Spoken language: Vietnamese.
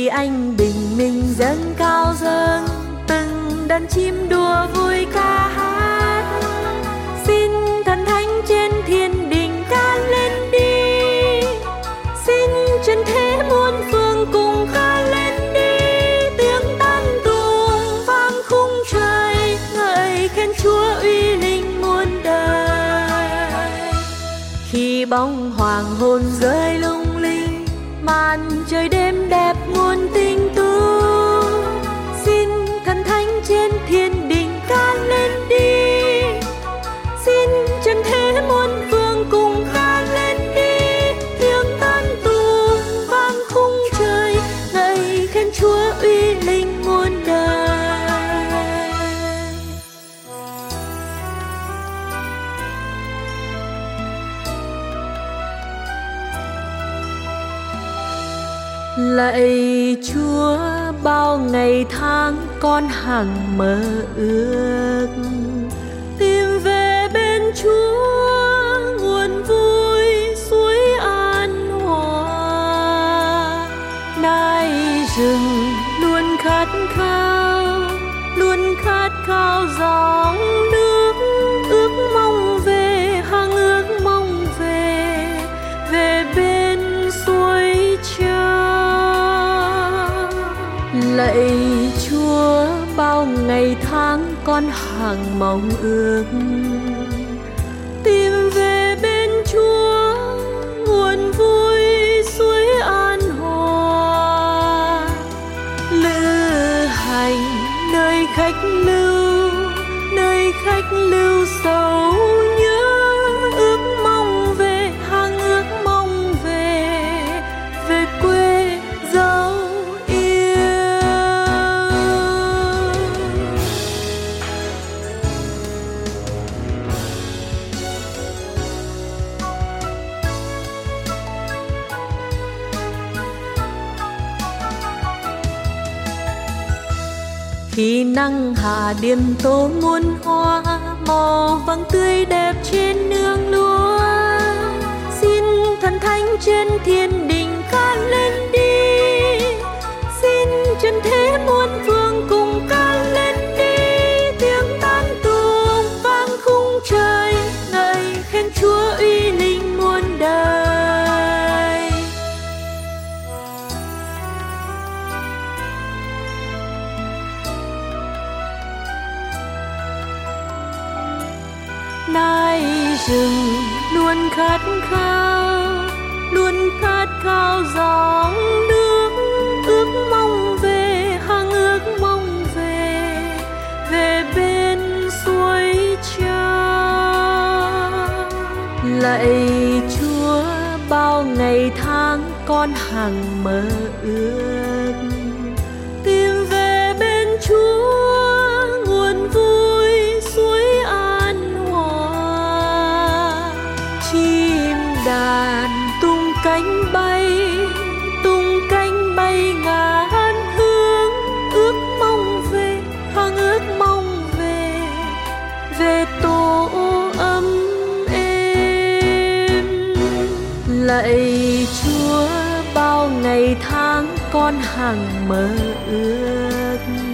khi anh bình minh dâng cao dâng, từng đàn chim đùa vui ca hát. Xin thần thánh trên thiên đình ca lên đi, xin chân thế muôn phương cùng ca lên đi. Tiếng tán tụng vang khung trời, ngợi khen Chúa uy linh muôn đời. Khi bóng hoàng hôn rơi lung linh, màn trời đêm đẹp muôn tinh tú, xin thần thánh trên thiên đình ca lên đi, xin chân thế muôn phương cùng ca lên đi. Tiếng tán tụng vang khung trời, ngợi khen Chúa uy linh muôn đời. Lạy Chúa, bao ngày tháng con hằng mơ ước tìm về bên Chúa, nguồn vui suối an hòa. Nai rừng luôn khát khao dòng nước, ước mong về, hằng ước mong về, về bên suối cha. Lạy Chúa, bao ngày tháng con hằng mong ước tìm về bên Chúa, nguồn vui suối an hòa. Lữ hành nơi khách lưu sầu nhớ, ước mong về, hằng ước mong về, về quê dấu yêu. Khi nắng hạ điểm tô muôn hoa, màu vàng tươi đẹp trên nương lúa, xin thần thánh trên thiên đình ca lên đi, xin chân thế muôn phương cùng ca lên đi. Tiếng tán tụng vang khung trời, ngợi khen Chúa uy linh muôn đời. Nai rừng luôn khát khao dòng nước, ước mong về, hằng ước mong về, về bên suối cha. Lạy Chúa, bao ngày tháng con hằng mơ ước tìm về bên Chúa, nguồn vui suối an hòa. Chim đàn tung cánh bay ngàn hướng, ước mong về, hằng ước mong về, về tổ ấm êm. Lạy Chúa, bao ngày tháng con hằng mơ ước